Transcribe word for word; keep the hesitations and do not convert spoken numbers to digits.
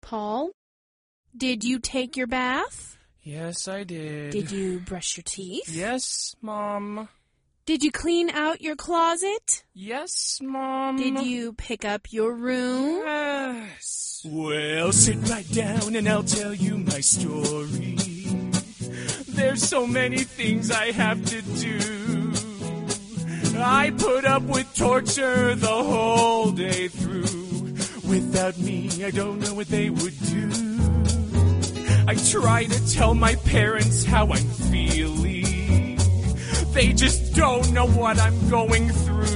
Paul, did you take your bath? Yes, I did. Did you brush your teeth? Yes, Mom. Did you clean out your closet? Yes, Mom. Did you pick up your room? Yes. Well, sit right down and I'll tell you my story. There's so many things I have to do. I put up with torture the whole day through. Without me, I don't know what they would do. I try to tell my parents how I'm feeling. They just don't know what I'm going through.